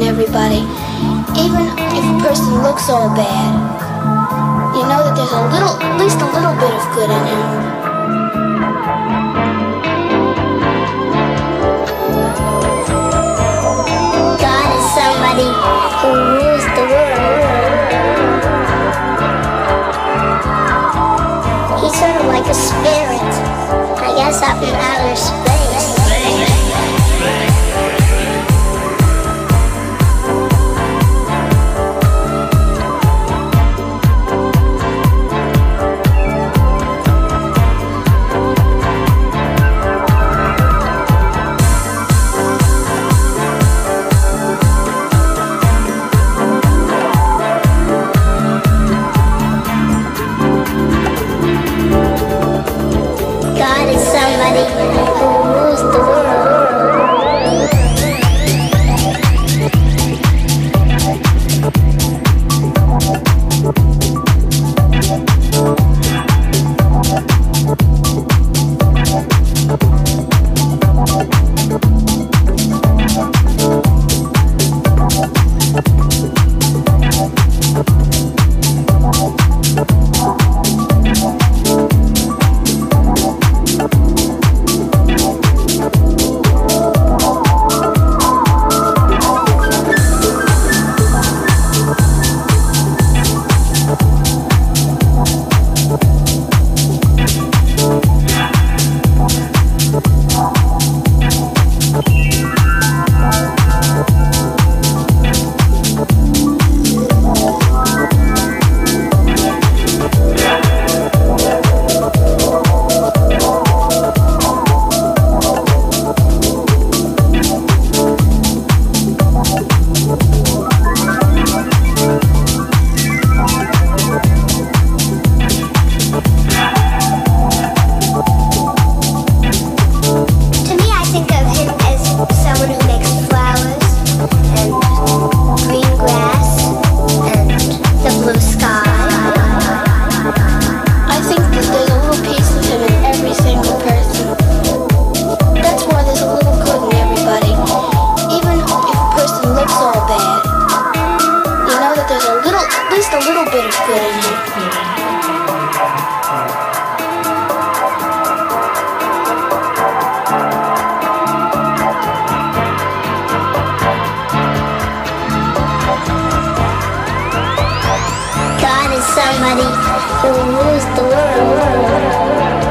everybody. Even if a person looks all bad, you know that there's at least a little bit of good in him. God is somebody who rules the world. He's sort of like a spirit, I guess, up in outer space. Somebody who rules the world.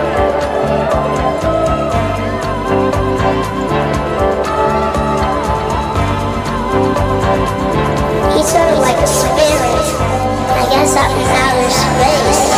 He's sort of like a spirit, I guess, up in outer space.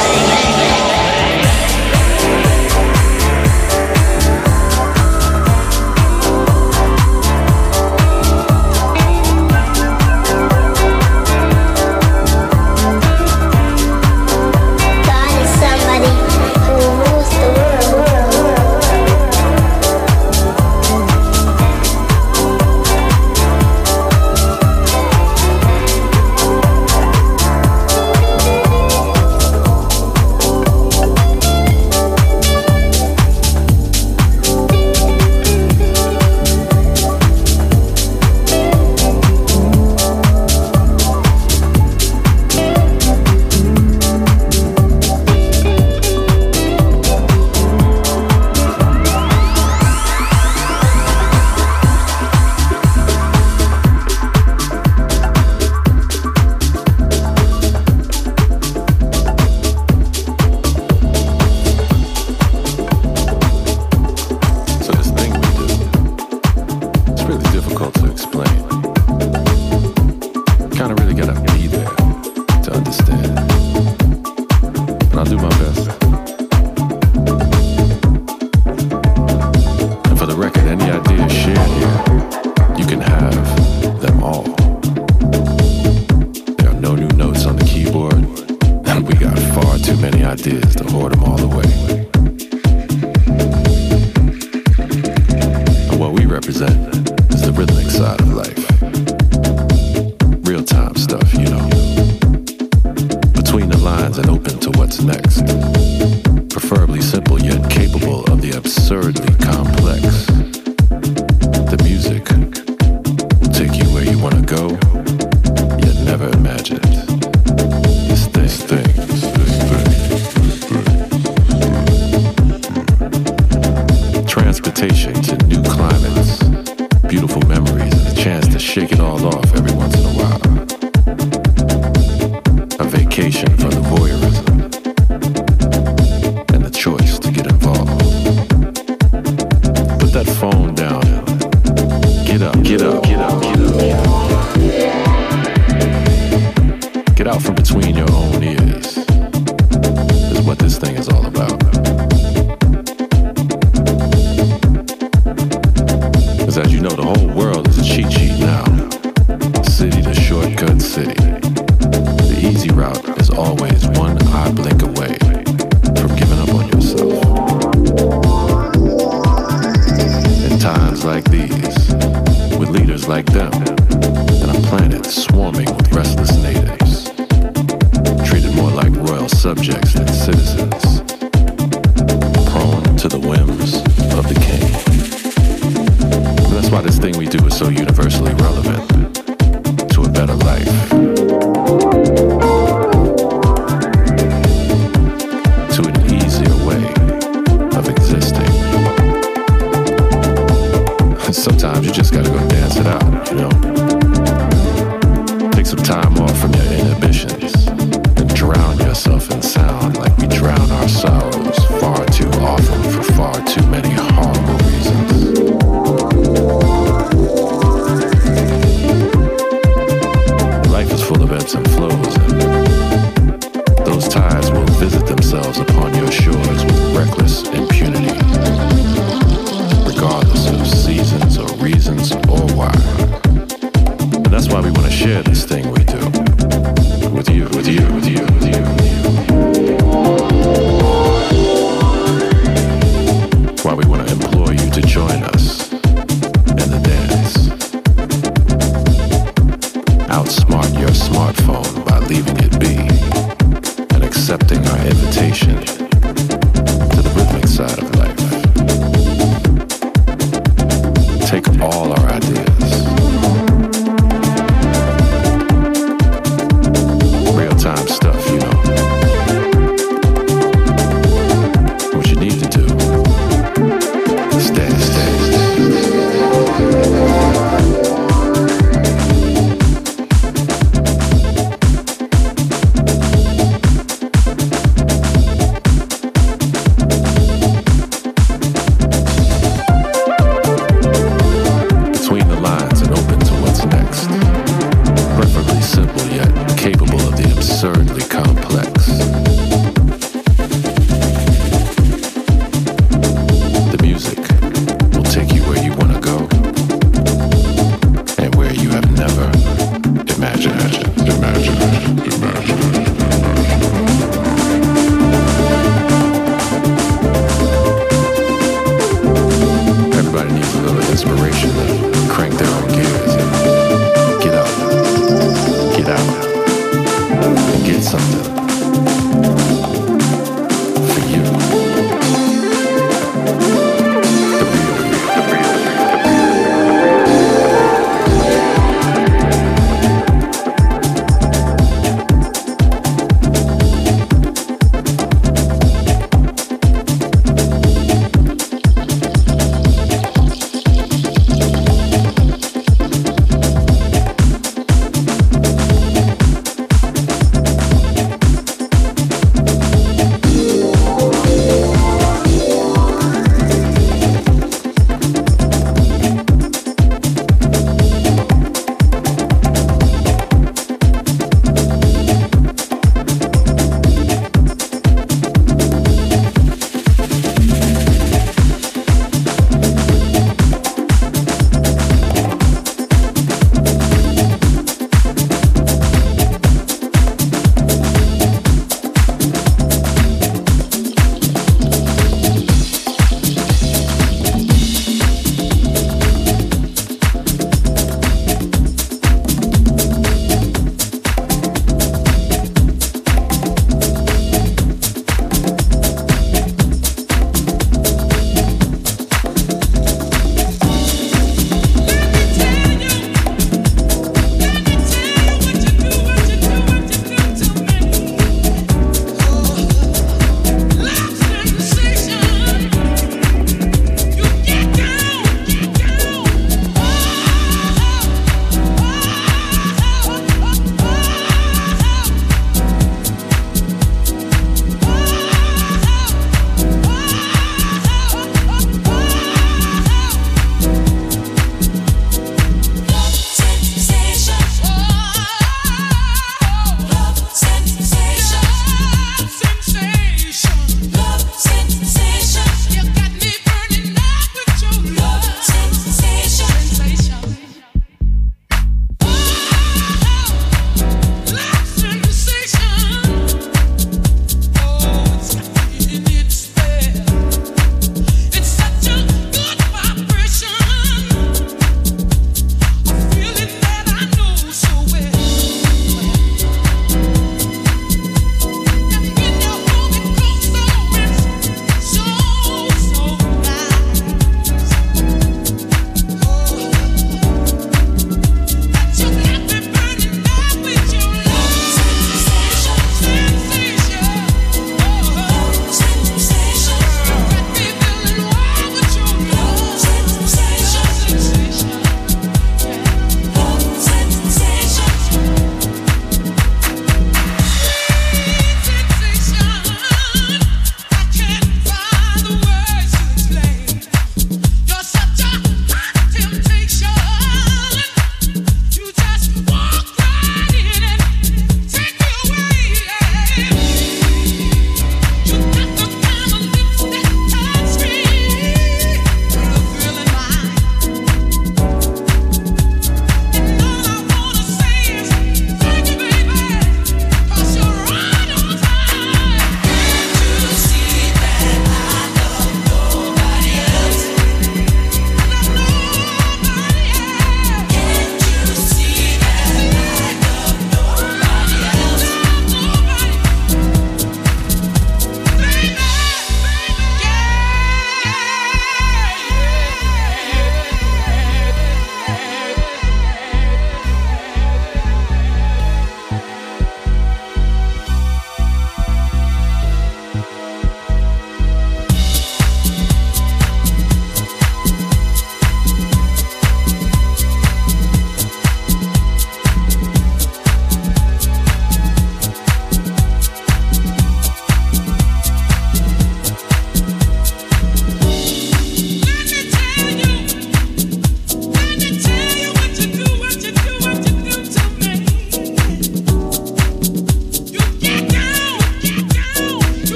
Preferably simple yet capable of the absurdly complex. The music will take you where you want to go. go, you never imagined. This thing. Transportation to new climates, beautiful memories, and a chance to shake it all off every once in a while. A vacation from the voyeurism and the choice to get involved. Put that phone down and get up. Get out from between your own ears is what this thing is all about. Because as you know, the whole world is a cheat sheet now. City to shortcut city. The easy route is always one eye blink away from giving up on yourself. In times like these, with leaders like them, and a planet swarming with restless natives, treated more like royal subjects than citizens, prone to the whims of the king. And that's why this thing we do is so universally relevant to a better life, to an easier way of existing. Sometimes you just gotta go dance it out, you know? Take some time off from your inhibitions and drown yourself in sound like we drown our sorrows far too often for far too many horrible reasons. Life is full of ebbs and flows, and those tides will visit themselves upon your shores with reckless impunity, regardless of seasons or reasons or why. And that's why we want to share this thing we do with you. Why we want to implore you to join us in the dance. Outsmart your smartphone by leaving it be and accepting our invitation to the rhythmic side of life. Take all our ideas, real-time stuff, you know. What you need to do is dance.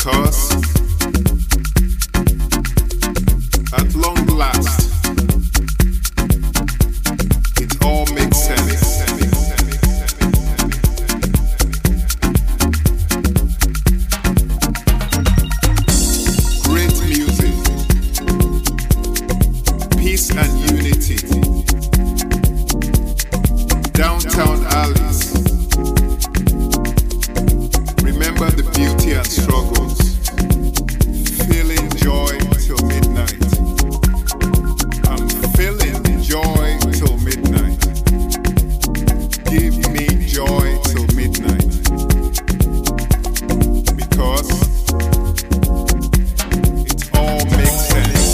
because at long last it all makes sense. Great music, peace and unity, downtown alleys. Remember the beauty and struggles. Feeling joy till midnight. I'm feeling joy till midnight. Give me joy till midnight. Because it all makes sense.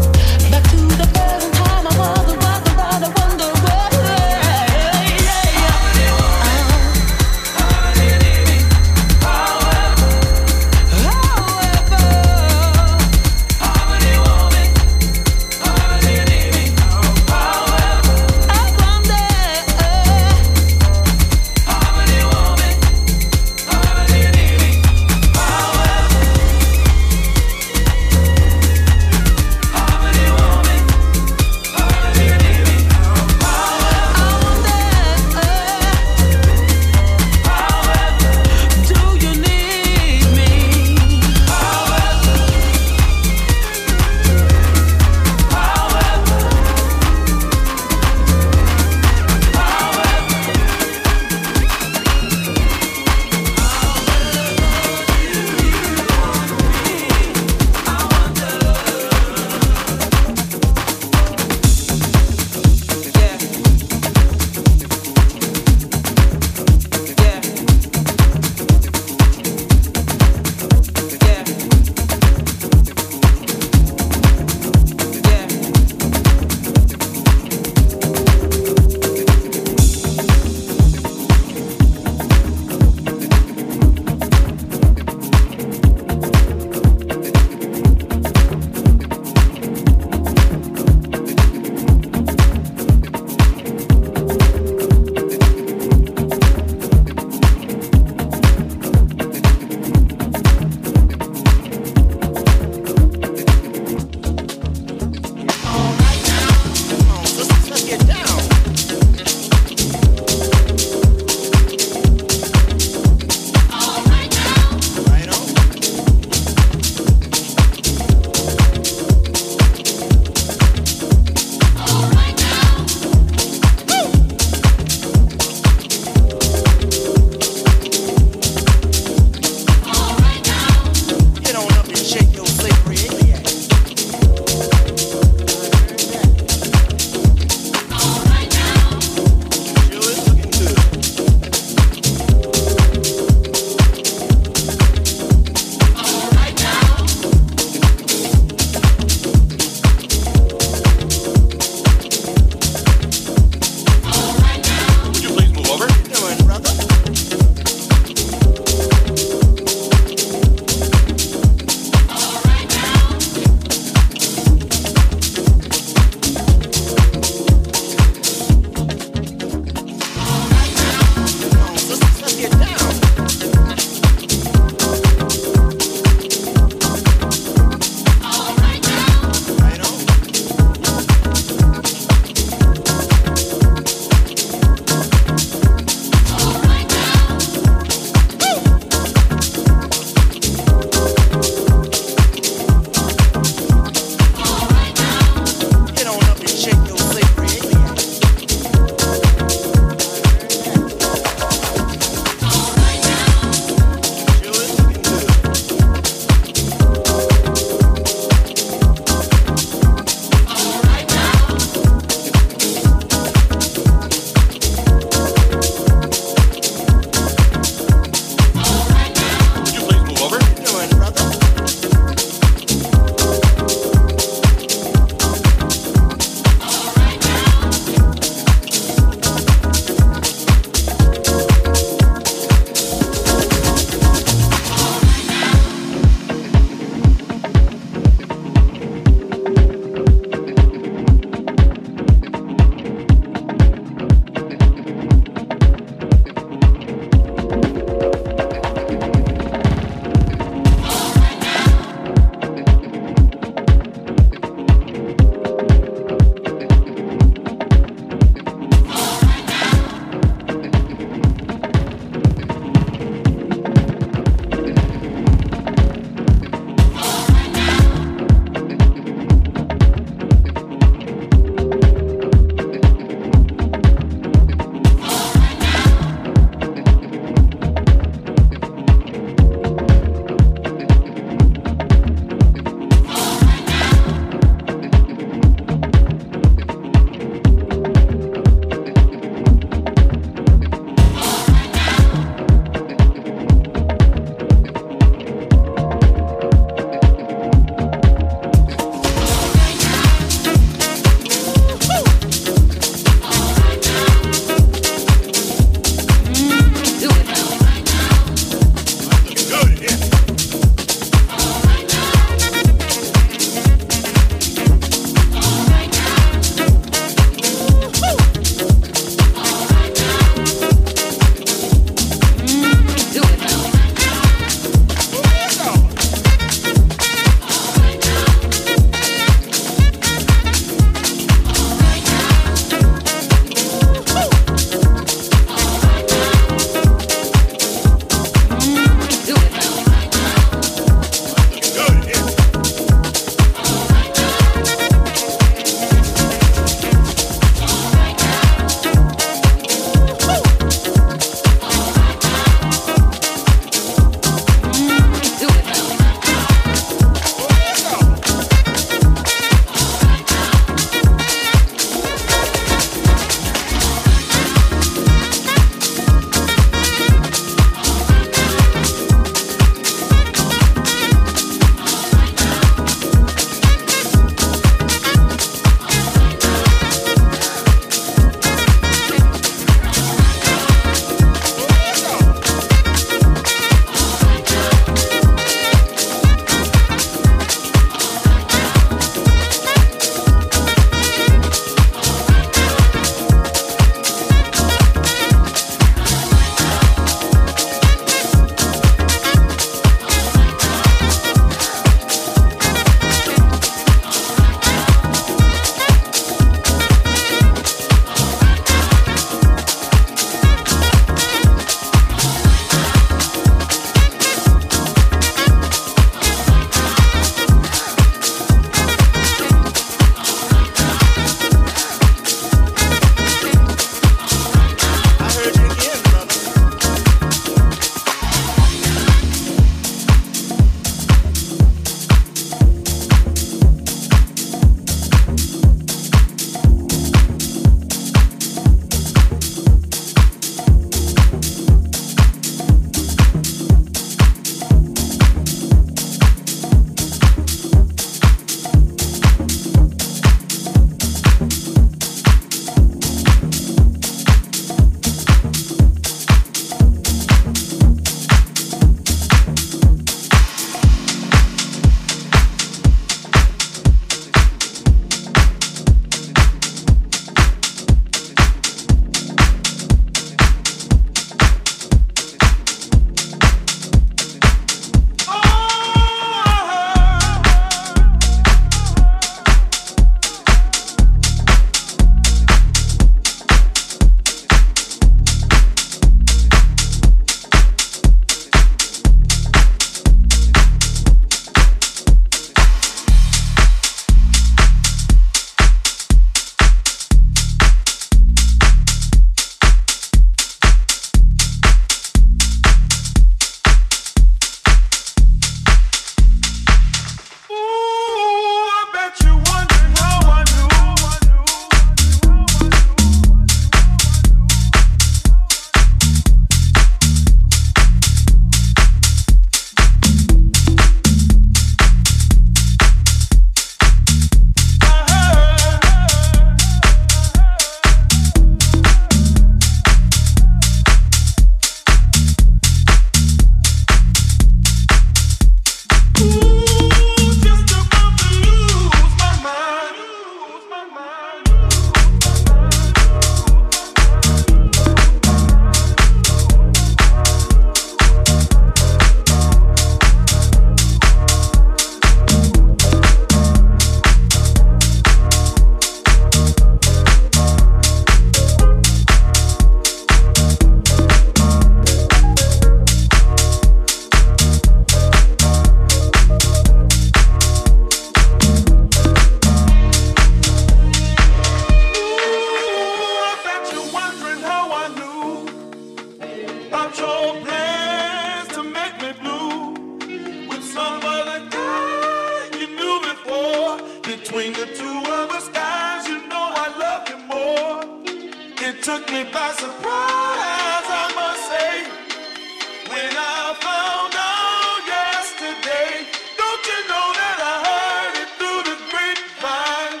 about your plans to make me blue with some other guy you knew before. Between the two of us guys, you know I love you more. It took me by surprise, I must say, when I found out yesterday. Don't you know that I heard it through the grapevine?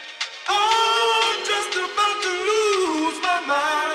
Oh, I'm just about to lose my mind.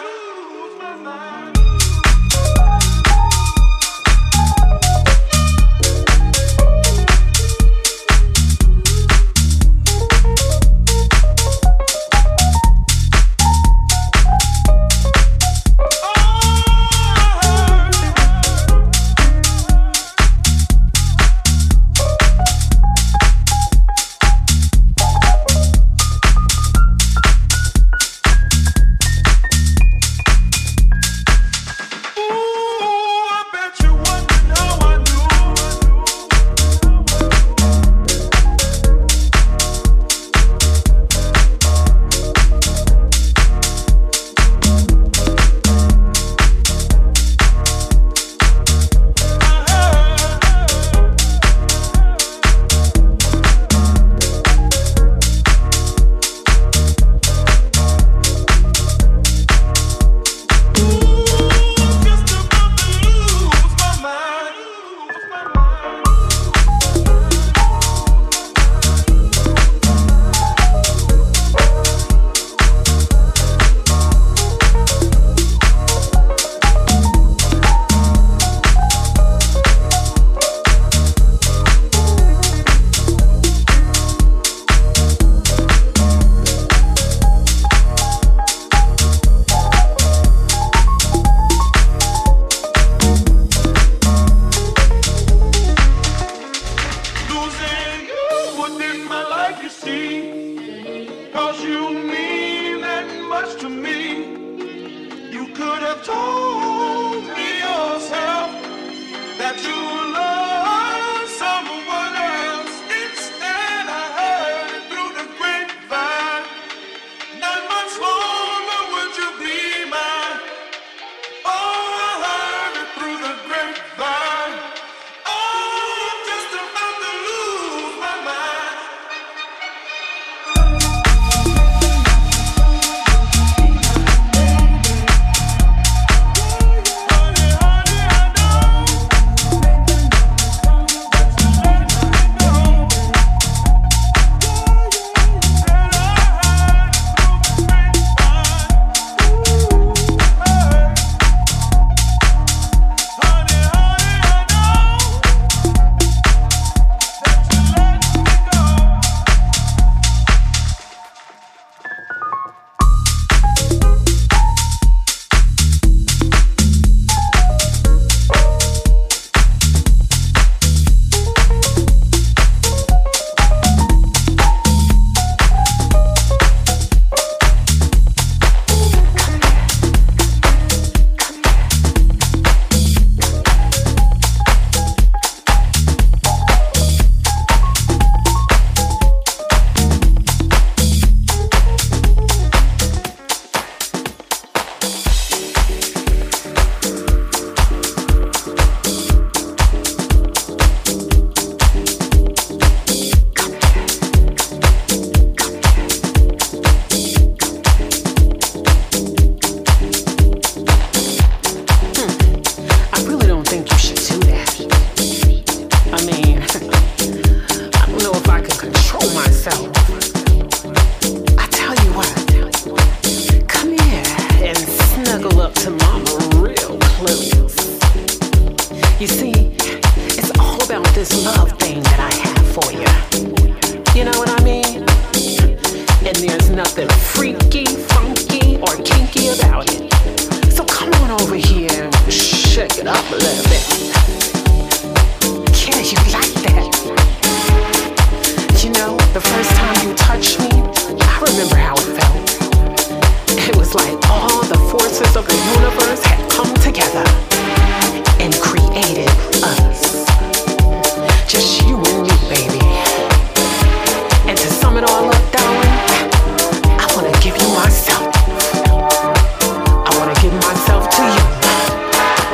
Myself to you.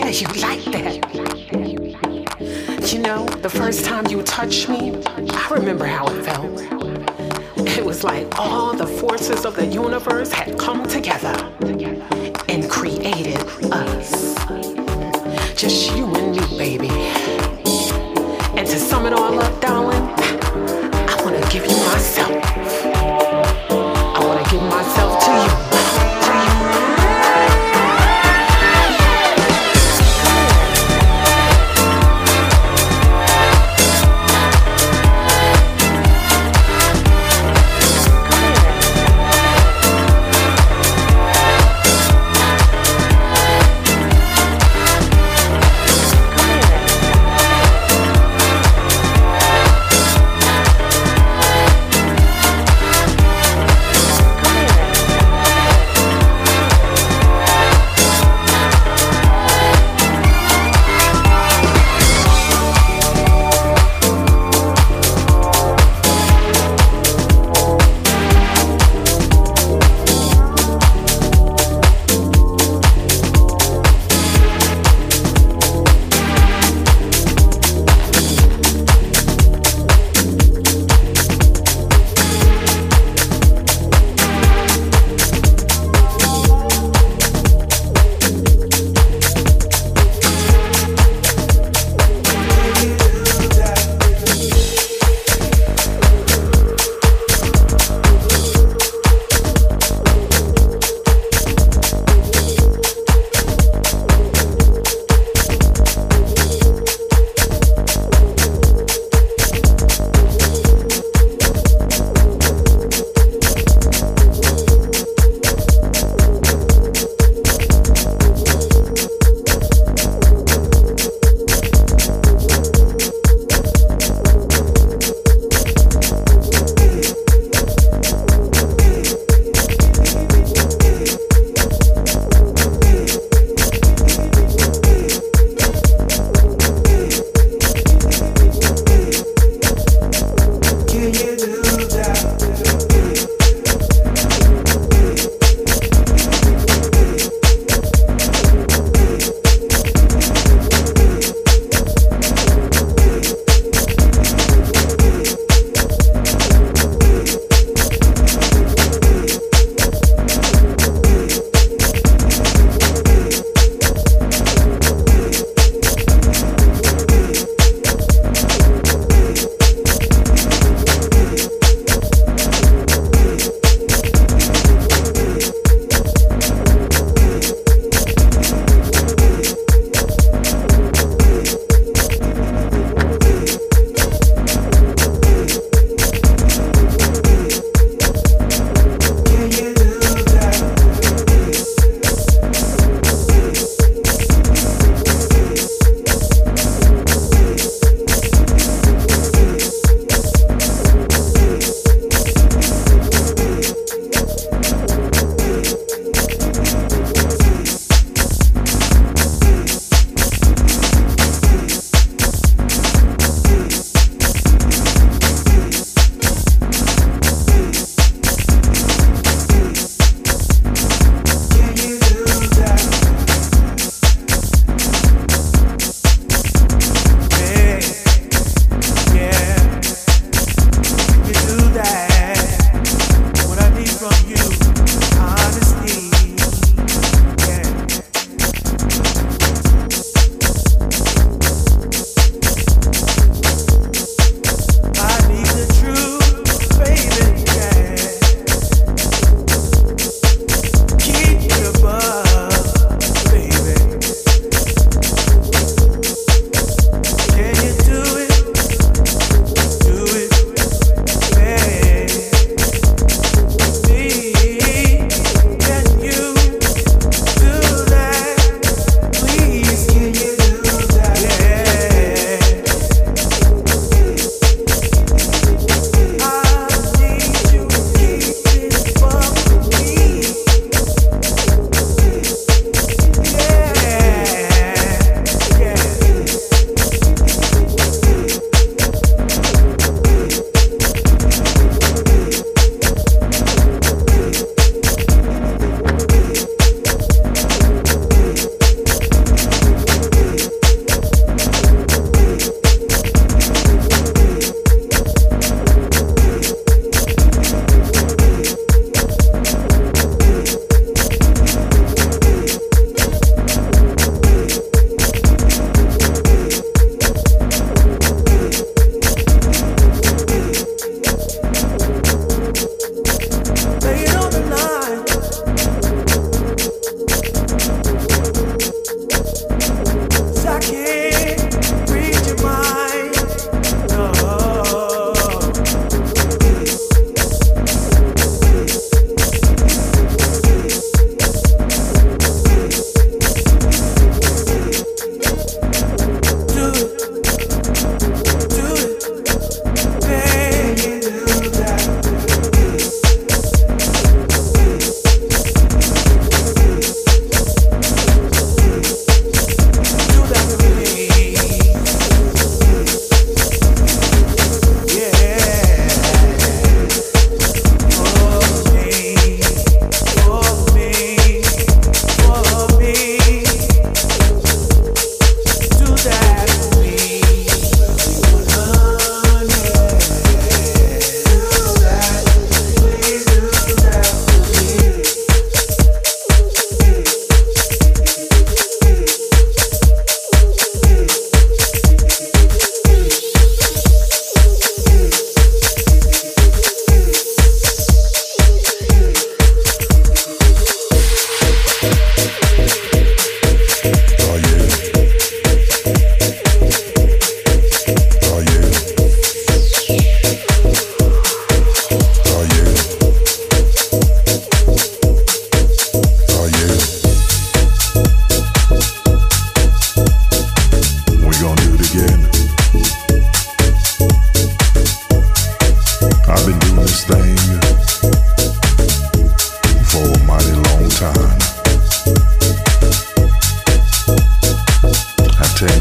yeah, you like that. You know, the first time you touched me, I remember how it felt. It was like all the forces of the universe had come together and created us. Just you and me, baby. And to sum it all up, darling, I want to give you myself. I want to give myself to you.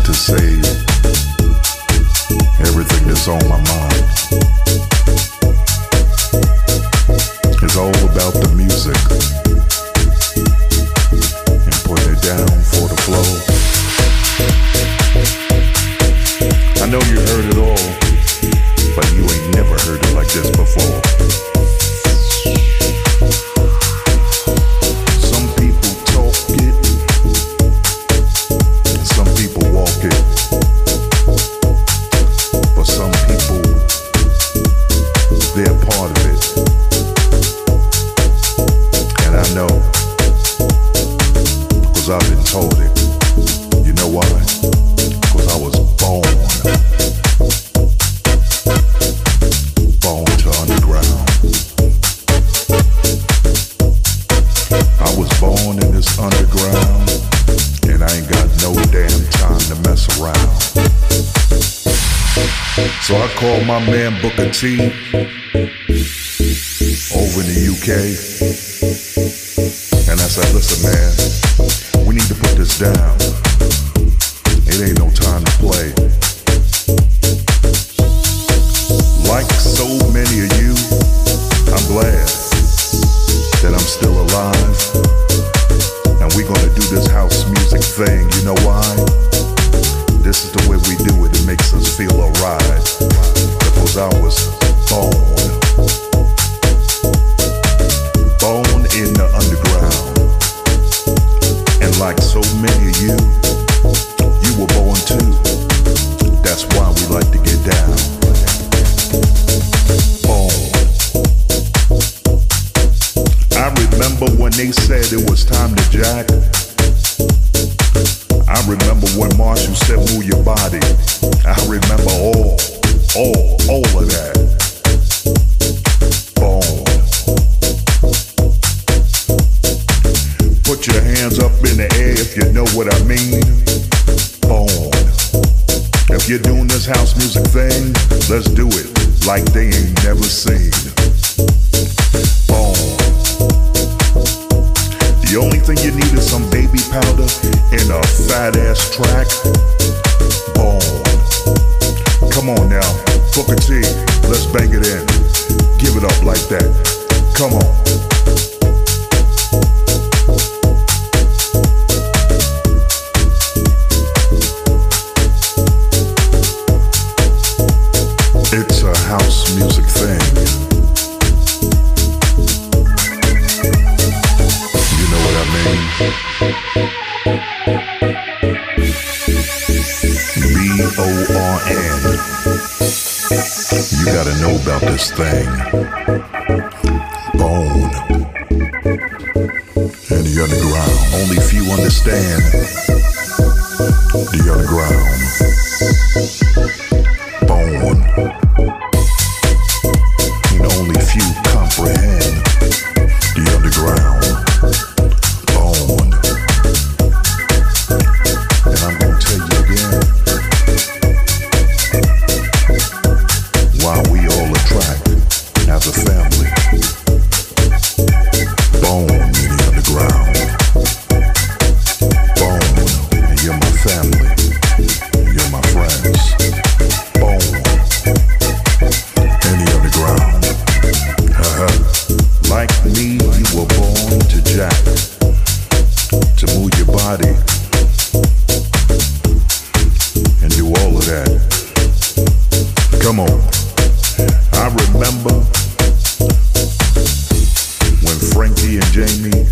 to say everything that's on my mind. It's all about the music and putting it down for the flow. I know you heard it all, but you ain't never heard it like this before. Some people talk it, and some people walk it, but some people, they're part of it. And I know, 'cause I've been told it. You know why? 'Cause I was born to underground. I was born in this underground, and I ain't got no damn time to mess around. So I called my man Booker T over in the UK, and I said, listen man, we need to put this down. It ain't no time to play. Like so many of you, I'm glad that I'm still alive, and we're gonna do this house music thing. You know why? This is the way we do it. It makes us feel alright, because I was born in the underground, and like so many of you, you were born too. That's why we like to get down. I remember when they said it was time to jack. I remember when Marshall said move your body. I remember all of that. Born. Put your hands up in the air if you know what I mean. Born. If you're doing this house music thing, let's do it like they ain't never seen. Born. The only thing you need is some baby powder and a fat ass track. Born. Come on now, Booker T, let's bang it in. Give it up like that. Come on. It's a house music thing. You know what I mean? BORN. You gotta know about this thing. Bone. And the underground. Only few understand the underground. Bone. And only few comprehend the underground. Bone. And I'm gonna tell you again why we all attract as a family. Bone in the underground. Bone, and you're my family. You're my friends. Bone in the underground. Like me, you were born to jack, to move your body and do all of that. Come on. I remember when Frankie and Jamie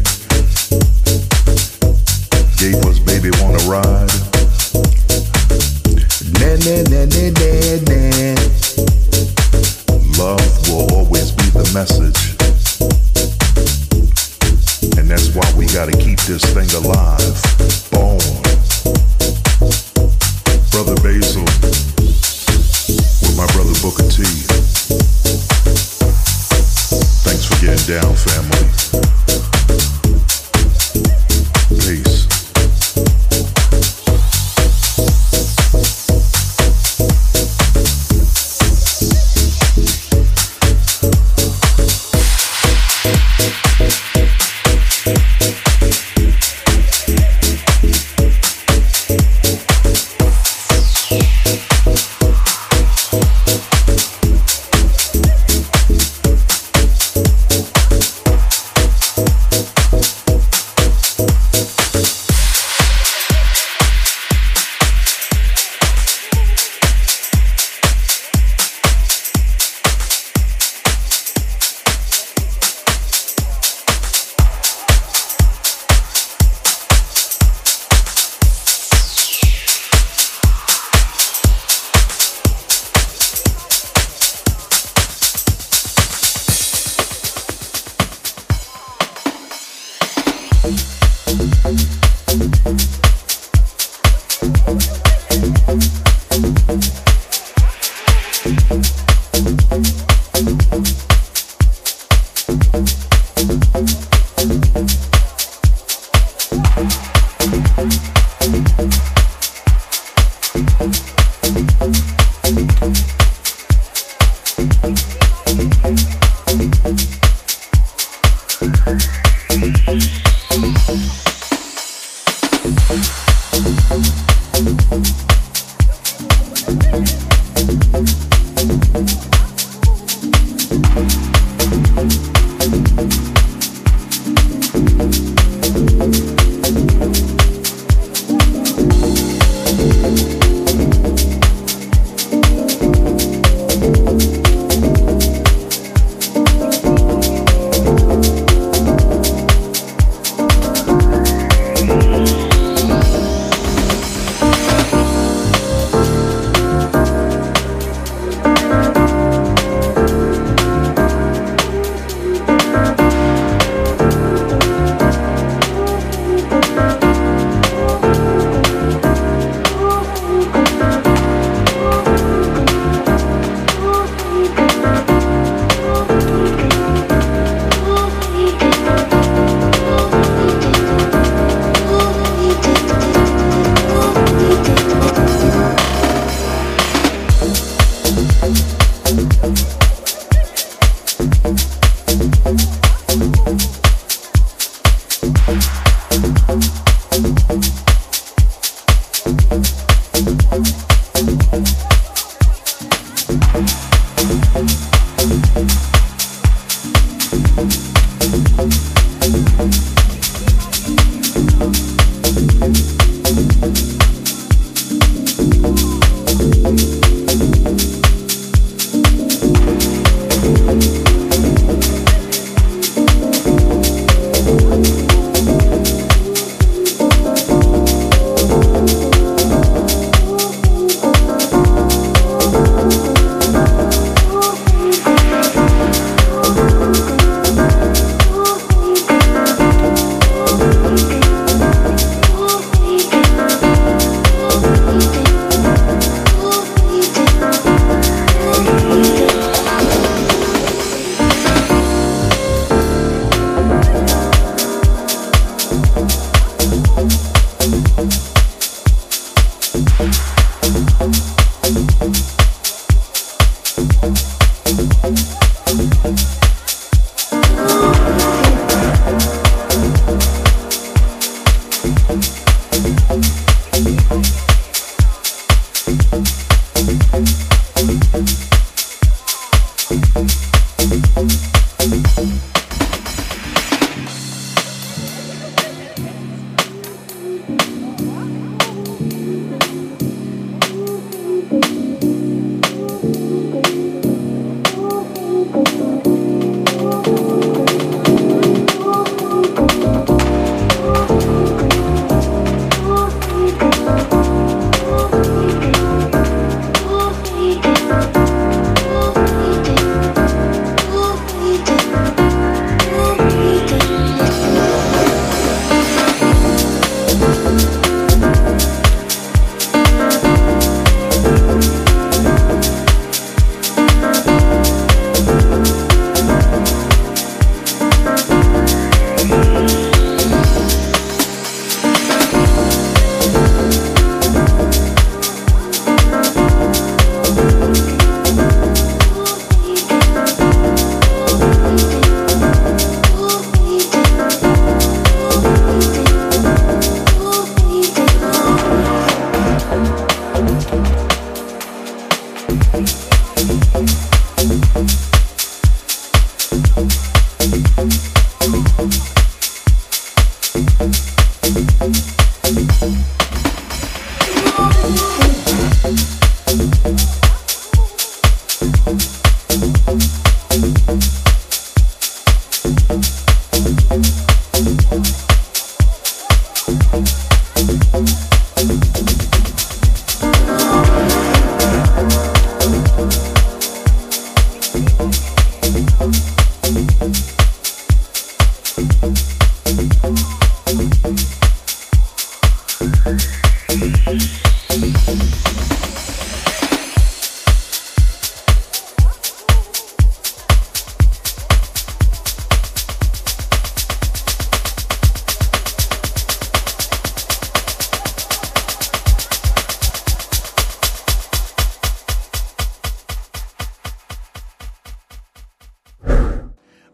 gave us Baby Wanna Ride. Nah, nah, nah, nah, nah, nah. Love will always be the message. And that's why we gotta keep this thing alive. Born. Brother Basil with my brother Booker T. Thanks for getting down, family. Peace.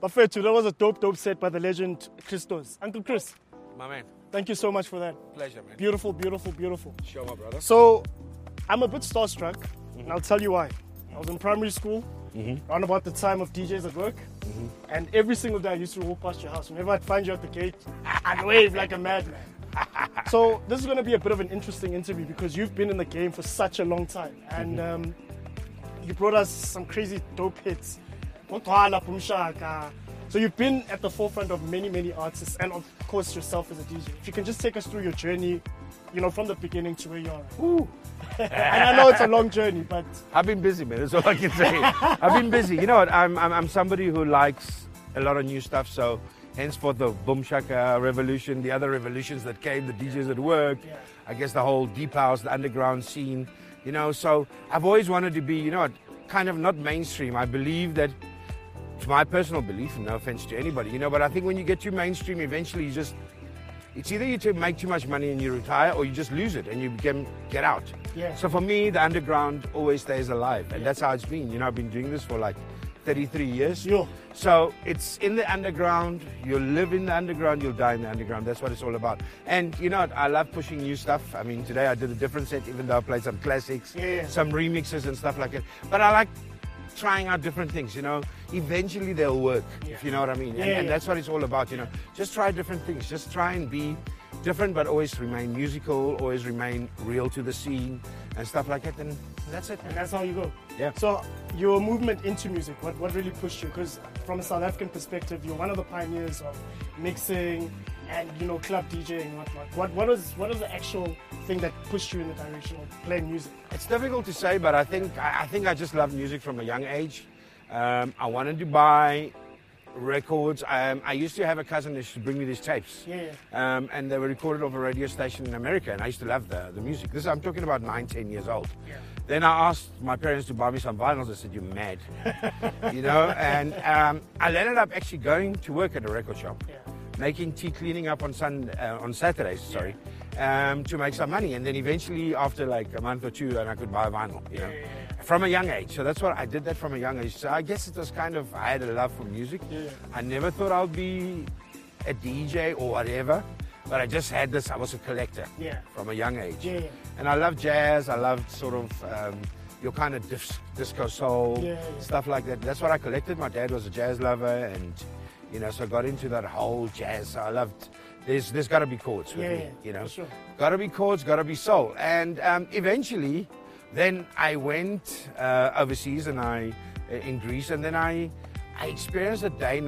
Bafethu, that was a dope set by the legend Christos. Uncle Chris, My man. thank you so much for that. Pleasure, man. Beautiful, beautiful, beautiful. Sure, my brother. So, I'm a bit starstruck, and I'll tell you why. I was in primary school, around about the time of DJs at work, and every single day I used to walk past your house. Whenever I'd find you at the gate, I'd wave like a madman. So, this is going to be a bit of an interesting interview because you've been in the game for such a long time, and you brought us some crazy dope hits. So you've been at the forefront of many, many artists, and of course yourself as a DJ. If you can just take us through your journey, from the beginning to where you are. Ooh. And I know it's a long journey, but I've been busy, man. That's all I can say. I've been busy. You know what? I'm somebody who likes a lot of new stuff. So henceforth, the Boom Shaka revolution, the other revolutions that came, the DJs at work, I guess the whole deep house, the underground scene. So I've always wanted to be, kind of not mainstream. I believe that, it's my personal belief, and no offense to anybody, but I think when you get too mainstream, eventually it's either you make too much money and you retire, or you just lose it and you get out. Yeah. So for me, the underground always stays alive, and that's how it's been. I've been doing this for like 33 years. Yeah. So it's in the underground. You'll live in the underground, you'll die in the underground. That's what it's all about. And I love pushing new stuff. I mean, today I did a different set, even though I played some classics, some remixes and stuff like that. But I like trying out different things, Eventually they'll work, if you know what I mean. And that's what it's all about, Just try different things. Just try and be different, but always remain musical, always remain real to the scene and stuff like that. And that's it. And that's how you go. Yeah. So your movement into music, what really pushed you? Because from a South African perspective, you're one of the pioneers of mixing and club DJing and whatnot. What was the actual thing that pushed you in the direction of playing music? It's difficult to say, but I think I just loved music from a young age. I wanted to buy records. I used to have a cousin that used to bring me these tapes. And they were recorded off a radio station in America, and I used to love the music. I'm talking about 9, 10 years old. Then I asked my parents to buy me some vinyls. I said, "You're mad." And I ended up actually going to work at a record shop, making tea, cleaning up on Saturdays, to make some money. And then eventually, after like a month or two, then I could buy a vinyl, from a young age. So that's what I did, that from a young age. So I guess it was I had a love for music. I never thought I'd be a DJ or whatever, but I just had this. I was a collector from a young age. And I loved jazz. I loved sort of your kind of disco soul, stuff like that. That's what I collected. My dad was a jazz lover, and so I got into that whole jazz. So I loved. There's got to be chords with me, Sure. Got to be chords, got to be soul. And eventually, then I went overseas, and in Greece, and then I experienced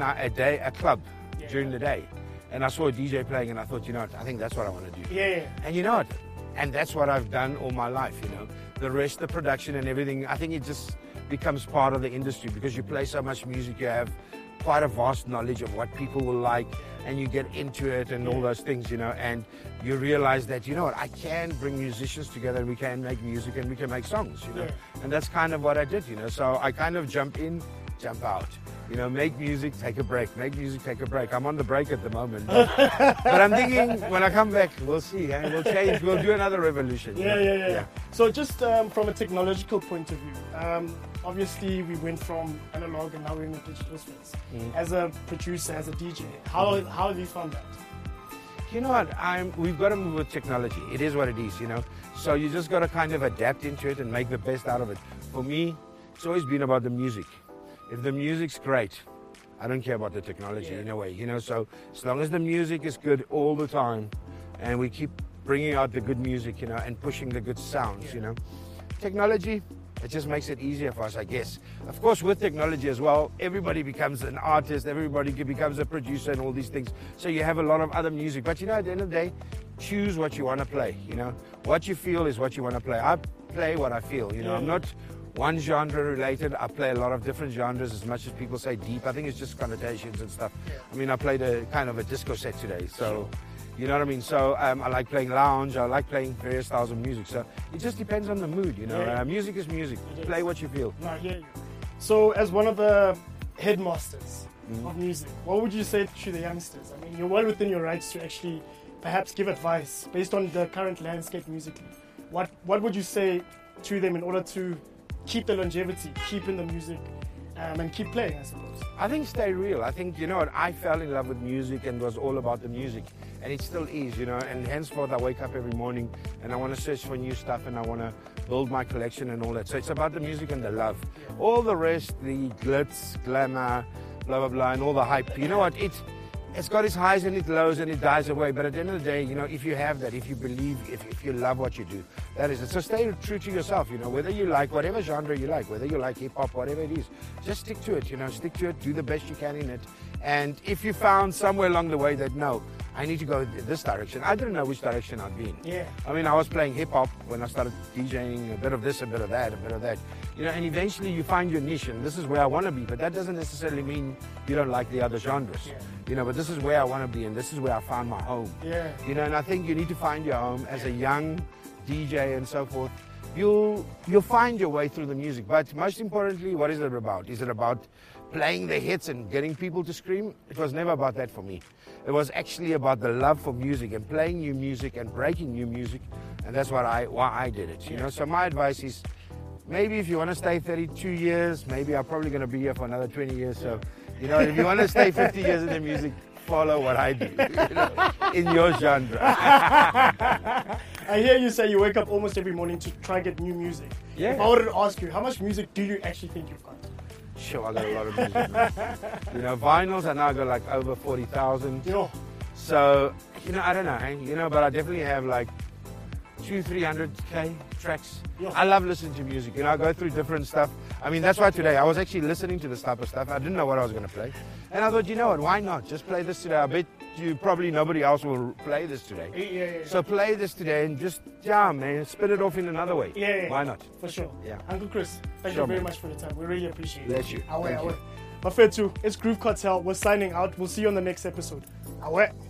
a club during the day, and I saw a DJ playing, and I thought, I think that's what I want to do. And you know what? And that's what I've done all my life. The rest, the production and everything. I think it just becomes part of the industry because you play so much music, you have quite a vast knowledge of what people will like, and you get into it and all those things, and you realize that, I can bring musicians together, and we can make music, and we can make songs, and that's kind of what I did, so I kind of jump in, jump out, make music, take a break, make music, take a break. I'm on the break at the moment, but I'm thinking when I come back, we'll see, we'll change, we'll do another revolution. Yeah. So just from a technological point of view, obviously we went from analog and now we're in the digital space. As a producer, as a DJ, how have you found that? You know what, we've got to move with technology. It is what it is, So you just got to kind of adapt into it and make the best out of it. For me, it's always been about the music. If the music's great, I don't care about the technology in a way, So as long as the music is good all the time, and we keep bringing out the good music, and pushing the good sounds, Technology, it just makes it easier for us, I guess. Of course, with technology as well, everybody becomes an artist, everybody becomes a producer and all these things. So you have a lot of other music. But, at the end of the day, choose what you want to play, What you feel is what you want to play. I play what I feel, I'm not one genre related. I play a lot of different genres, as much as people say deep. I think it's just connotations and stuff. I mean, I played a kind of a disco set today, so... You know what I mean? So I like playing lounge. I like playing various styles of music. So it just depends on the mood, Music is music. Play what you feel. No, I hear you. So as one of the headmasters of music, what would you say to the youngsters? I mean, you're well within your rights to actually perhaps give advice based on the current landscape musically. What would you say to them in order to keep the longevity, keep in the music, and keep playing, I suppose. I think stay real. I think, you know what, I fell in love with music and was all about the music. And it still is, you know, and henceforth I wake up every morning and I want to search for new stuff and I want to build my collection and all that. So it's about the music and the love. All the rest, the glitz, glamour, blah, blah, blah, and all the hype, you know what, it's got its highs and its lows and it dies away. But at the end of the day, you know, if you have that, if you believe, if you love what you do, that is it. So stay true to yourself, you know, whether you like whatever genre you like, whether you like hip hop, whatever it is, just stick to it, you know, stick to it, do the best you can in it. And if you found somewhere along the way that, no, I need to go this direction, I didn't know which direction I'd be in. Yeah. I mean, I was playing hip hop when I started DJing, a bit of this, a bit of that, a bit of that. You know, and eventually you find your niche, and this is where I want to be. But that doesn't necessarily mean you don't like the other genres. Yeah. You know, but this is where I want to be, and this is where I found my home. Yeah. You know, and I think you need to find your home as a young DJ and so forth. You'll find your way through the music. But most importantly, what is it about? Is it about playing the hits and getting people to scream? It was never about that for me. It was actually about the love for music and playing new music and breaking new music, and that's why I did it. You know, so my advice is, maybe if you want to stay 32 years, maybe I'm probably going to be here for another 20 years. So, you know, if you want to stay 50 years in the music, follow what I do, you know, in your genre. I hear you say you wake up almost every morning to try and get new music. Yeah. If I wanted to ask you, how much music do you actually think you've got? Sure, I got a lot of music, man. You know, vinyls, I now got like over 40,000. Yo. So, you know, I don't know, you know, but I definitely have like 200-300K tracks. Yeah. I love listening to music, you know, I go through different stuff. I mean, that's why today I was actually listening to this type of stuff. I didn't know what I was going to play. And I thought, you know what, why not? Just play this today. I bet you probably nobody else will play this today. Yeah. So play this today and just jam, man, spit it off in another way. Yeah. Why not? For sure. Yeah. Uncle Chris, thank Sure, you very man. much for your time. We really appreciate it. Bless you. Awe, Thank awe. you. But fair too, it's Groove Cartel. We're signing out. We'll see you on the next episode. Awe.